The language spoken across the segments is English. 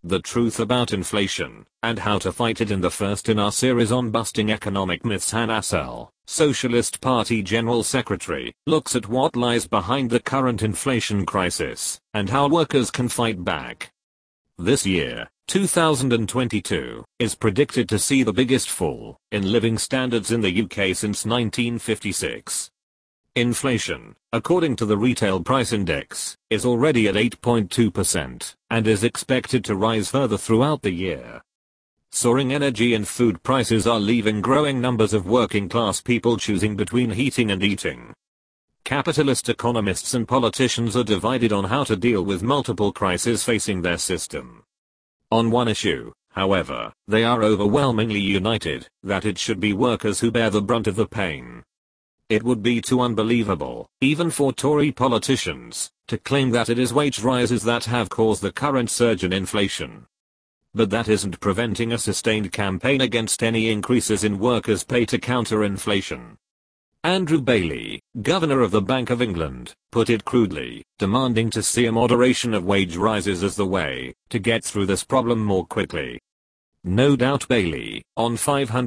The Truth About Inflation, and How to Fight It in the first in our series on busting economic myths. Hannah Assel, Socialist Party General Secretary, looks at what lies behind the current inflation crisis, and how workers can fight back. This year, 2022, is predicted to see the biggest fall in living standards in the UK since 1956. Inflation, according to the Retail Price Index, is already at 8.2% and is expected to rise further throughout the year. Soaring energy and food prices are leaving growing numbers of working class people choosing between heating and eating. Capitalist economists and politicians are divided on how to deal with multiple crises facing their system. On one issue, however, they are overwhelmingly united, that it should be workers who bear the brunt of the pain. It would be too unbelievable, even for Tory politicians, to claim that it is wage rises that have caused the current surge in inflation. But that isn't preventing a sustained campaign against any increases in workers' pay to counter inflation. Andrew Bailey, Governor of the Bank of England, put it crudely, demanding to see a moderation of wage rises as the way to get through this problem more quickly. No doubt Bailey, on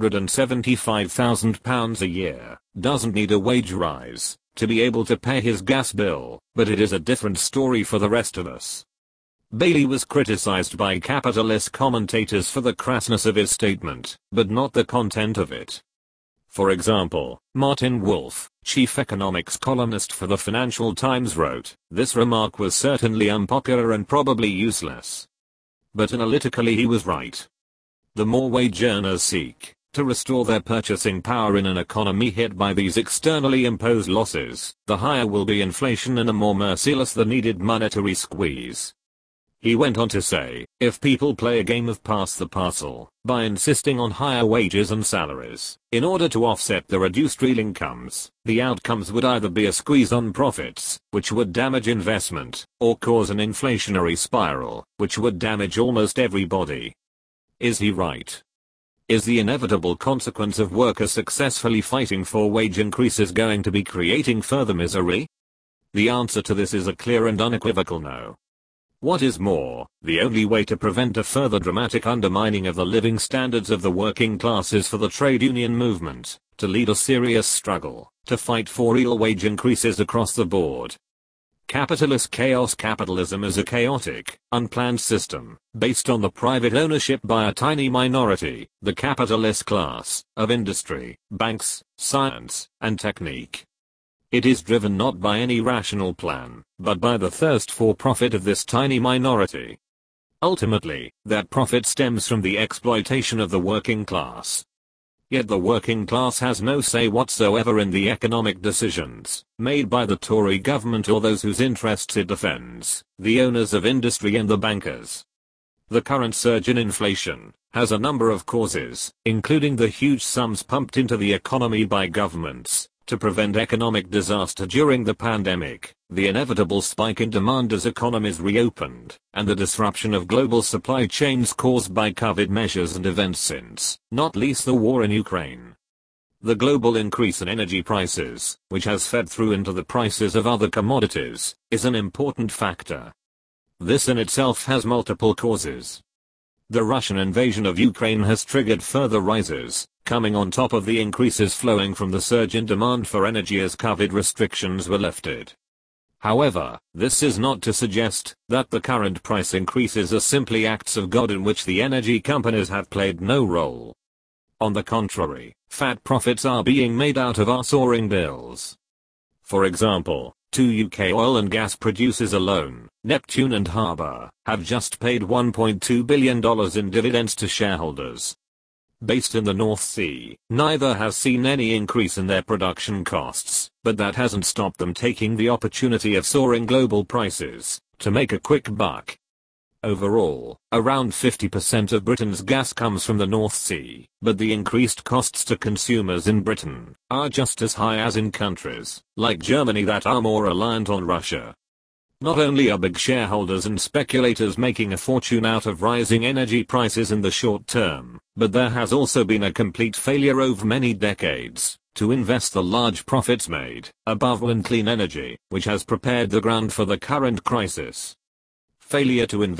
£575,000 a year, doesn't need a wage rise to be able to pay his gas bill, but it is a different story for the rest of us. Bailey was criticized by capitalist commentators for the crassness of his statement, but not the content of it. For example, Martin Wolf, chief economics columnist for the Financial Times, wrote, "This remark was certainly unpopular and probably useless. But analytically he was right. The more wage earners seek to restore their purchasing power in an economy hit by these externally imposed losses, the higher will be inflation and the more merciless the needed monetary squeeze." He went on to say, if people play a game of pass the parcel, by insisting on higher wages and salaries, in order to offset the reduced real incomes, the outcomes would either be a squeeze on profits, which would damage investment, or cause an inflationary spiral, which would damage almost everybody. Is he right? Is the inevitable consequence of workers successfully fighting for wage increases going to be creating further misery? The answer to this is a clear and unequivocal no. What is more, the only way to prevent a further dramatic undermining of the living standards of the working class is for the trade union movement to lead a serious struggle to fight for real wage increases across the board. Capitalist chaos. Capitalism is a chaotic, unplanned system, based on the private ownership by a tiny minority, the capitalist class, of industry, banks, science, and technique. It is driven not by any rational plan, but by the thirst for profit of this tiny minority. Ultimately, that profit stems from the exploitation of the working class. Yet the working class has no say whatsoever in the economic decisions made by the Tory government or those whose interests it defends, the owners of industry and the bankers. The current surge in inflation has a number of causes, including the huge sums pumped into the economy by governments to prevent economic disaster during the pandemic, the inevitable spike in demand as economies reopened, and the disruption of global supply chains caused by COVID measures and events since, not least the war in Ukraine. The global increase in energy prices, which has fed through into the prices of other commodities, is an important factor. This in itself has multiple causes. The Russian invasion of Ukraine has triggered further rises, coming on top of the increases flowing from the surge in demand for energy as COVID restrictions were lifted. However, this is not to suggest that the current price increases are simply acts of God in which the energy companies have played no role. On the contrary, fat profits are being made out of our soaring bills. For example, two UK oil and gas producers alone, Neptune and Harbour, have just paid $1.2 billion in dividends to shareholders. Based in the North Sea, neither has seen any increase in their production costs, but that hasn't stopped them taking the opportunity of soaring global prices to make a quick buck. Overall, around 50% of Britain's gas comes from the North Sea, but the increased costs to consumers in Britain are just as high as in countries like Germany that are more reliant on Russia. Not only are big shareholders and speculators making a fortune out of rising energy prices in the short term, but there has also been a complete failure over many decades to invest the large profits made above in clean energy, which has prepared the ground for the current crisis. Failure to invest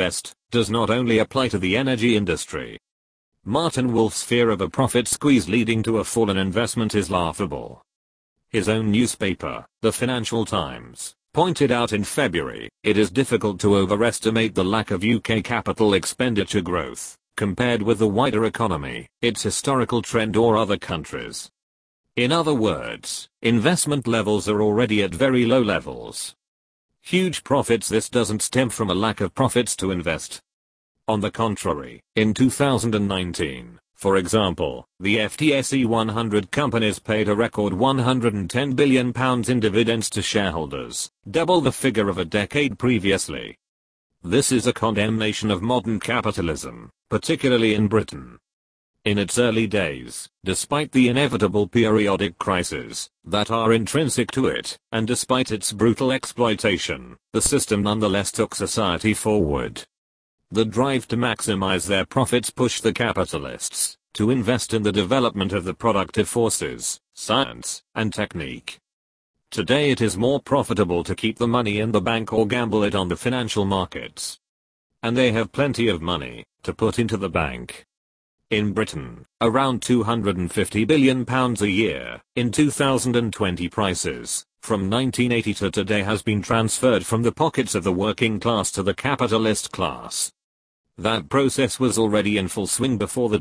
does not only apply to the energy industry. Martin Wolf's fear of a profit squeeze leading to a fall in investment is laughable. His own newspaper, the Financial Times, pointed out in February, it is difficult to overestimate the lack of UK capital expenditure growth, compared with the wider economy, its historical trend or other countries. In other words, investment levels are already at very low levels. Huge profits. This doesn't stem from a lack of profits to invest. On the contrary, in 2019, for example, the FTSE 100 companies paid a record £110 billion in dividends to shareholders, double the figure of a decade previously. This is a condemnation of modern capitalism, particularly in Britain. In its early days, despite the inevitable periodic crises that are intrinsic to it, and despite its brutal exploitation, the system nonetheless took society forward. The drive to maximize their profits pushed the capitalists to invest in the development of the productive forces, science, and technique. Today it is more profitable to keep the money in the bank or gamble it on the financial markets. And they have plenty of money to put into the bank. In Britain, around £250 billion a year in 2020 prices from 1980 to today has been transferred from the pockets of the working class to the capitalist class. That process was already in full swing before the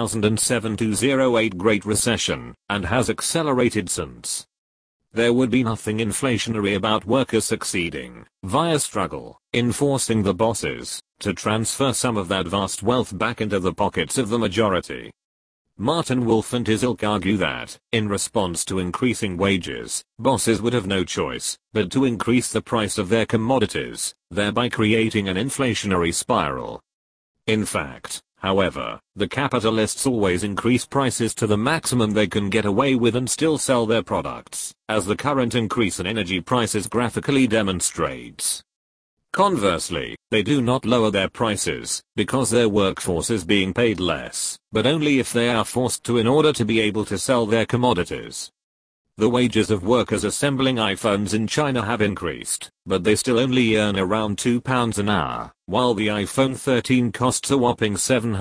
2007-2008 Great Recession, and has accelerated since. There would be nothing inflationary about workers succeeding, via struggle, in forcing the bosses to transfer some of that vast wealth back into the pockets of the majority. Martin Wolf and his ilk argue that, in response to increasing wages, bosses would have no choice but to increase the price of their commodities, thereby creating an inflationary spiral. In fact, however, the capitalists always increase prices to the maximum they can get away with and still sell their products, as the current increase in energy prices graphically demonstrates. Conversely, they do not lower their prices, because their workforce is being paid less, but only if they are forced to in order to be able to sell their commodities. The wages of workers assembling iPhones in China have increased, but they still only earn around £2 an hour, while the iPhone 13 costs a whopping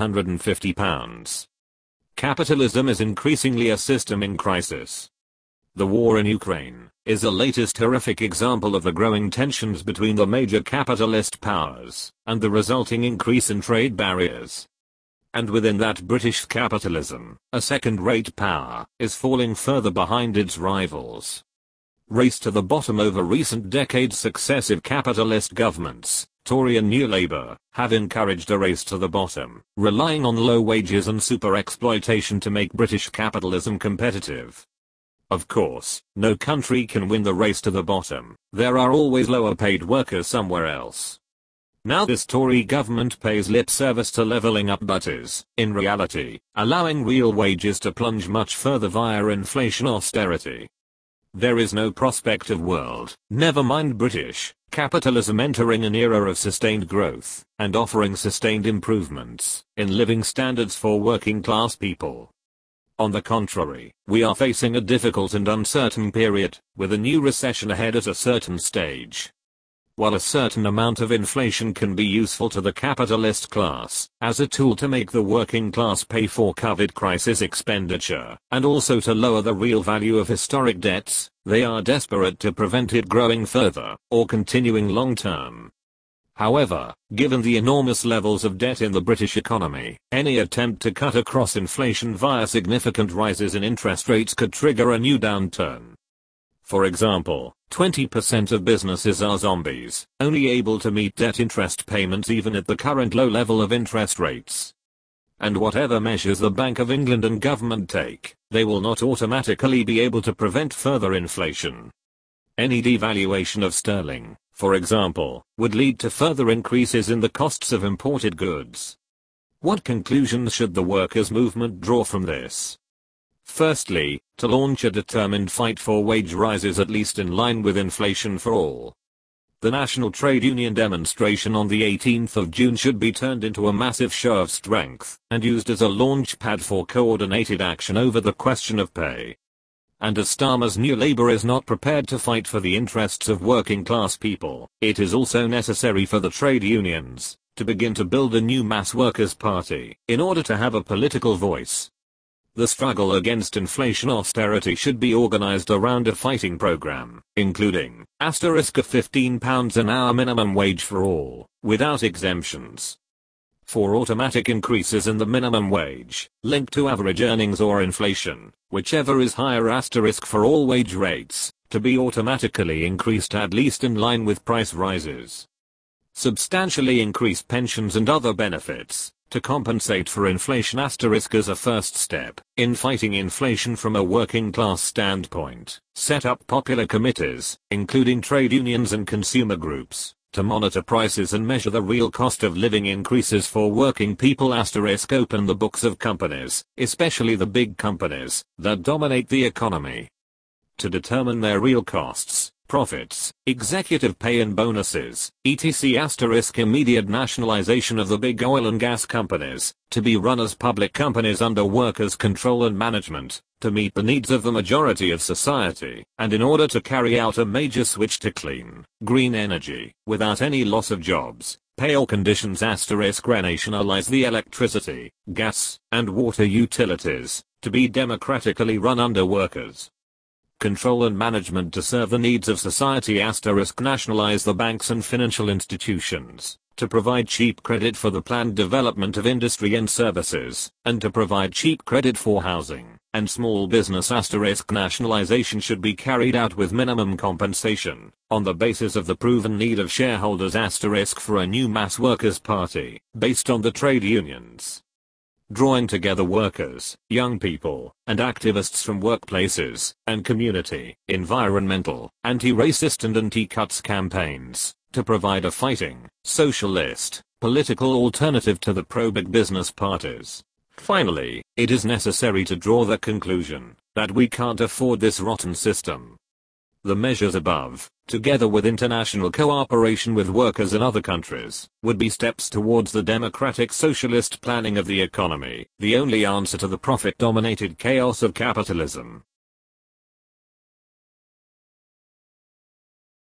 £750. Capitalism is increasingly a system in crisis. The war in Ukraine is the latest horrific example of the growing tensions between the major capitalist powers, and the resulting increase in trade barriers. And within that British capitalism, a second-rate power, is falling further behind its rivals. Race to the bottom. Over recent decades, successive capitalist governments, Tory and New Labour, have encouraged a race to the bottom, relying on low wages and super-exploitation to make British capitalism competitive. Of course, no country can win the race to the bottom. There are always lower-paid workers somewhere else. Now this Tory government pays lip service to levelling up but is, in reality, allowing real wages to plunge much further via inflation austerity. There is no prospect of world, never mind British, capitalism entering an era of sustained growth, and offering sustained improvements in living standards for working class people. On the contrary, we are facing a difficult and uncertain period, with a new recession ahead at a certain stage. While a certain amount of inflation can be useful to the capitalist class, as a tool to make the working class pay for COVID crisis expenditure, and also to lower the real value of historic debts, they are desperate to prevent it growing further, or continuing long term. However, given the enormous levels of debt in the British economy, any attempt to cut across inflation via significant rises in interest rates could trigger a new downturn. For example, 20% of businesses are zombies, only able to meet debt interest payments even at the current low level of interest rates. And whatever measures the Bank of England and government take, they will not automatically be able to prevent further inflation. Any devaluation of sterling, for example, would lead to further increases in the costs of imported goods. What conclusions should the workers' movement draw from this? Firstly, to launch a determined fight for wage rises at least in line with inflation for all. The National Trade Union demonstration on the 18th of June should be turned into a massive show of strength, and used as a launch pad for coordinated action over the question of pay. And as Starmer's New Labour is not prepared to fight for the interests of working class people, it is also necessary for the trade unions to begin to build a new mass workers' party in order to have a political voice. The struggle against inflation austerity should be organized around a fighting program, including *a £15 an hour minimum wage for all, without exemptions. 4 automatic increases in the minimum wage, linked to average earnings or inflation, whichever is higher for all wage rates, to be automatically increased at least in line with price rises. Substantially increase pensions and other benefits, to compensate for inflation as a first step in fighting inflation from a working class standpoint. Set up popular committees, including trade unions and consumer groups, to monitor prices and measure the real cost of living increases for working people. Open the books of companies, especially the big companies that dominate the economy, to determine their real costs, profits, executive pay and bonuses, etc. Immediate nationalization of the big oil and gas companies, to be run as public companies under workers' control and management, to meet the needs of the majority of society, and in order to carry out a major switch to clean, green energy, without any loss of jobs, pay or conditions. Renationalize the electricity, gas, and water utilities, to be democratically run under workers' control and management to serve the needs of society. Nationalize the banks and financial institutions, to provide cheap credit for the planned development of industry and services, and to provide cheap credit for housing and small business. Nationalization should be carried out with minimum compensation, on the basis of the proven need of shareholders. For a new mass workers' party, based on the trade unions, drawing together workers, young people, and activists from workplaces and community, environmental, anti-racist and anti-cuts campaigns, to provide a fighting, socialist, political alternative to the pro-big business parties. Finally, it is necessary to draw the conclusion that we can't afford this rotten system. The measures above, together with international cooperation with workers in other countries, would be steps towards the democratic socialist planning of the economy, the only answer to the profit-dominated chaos of capitalism.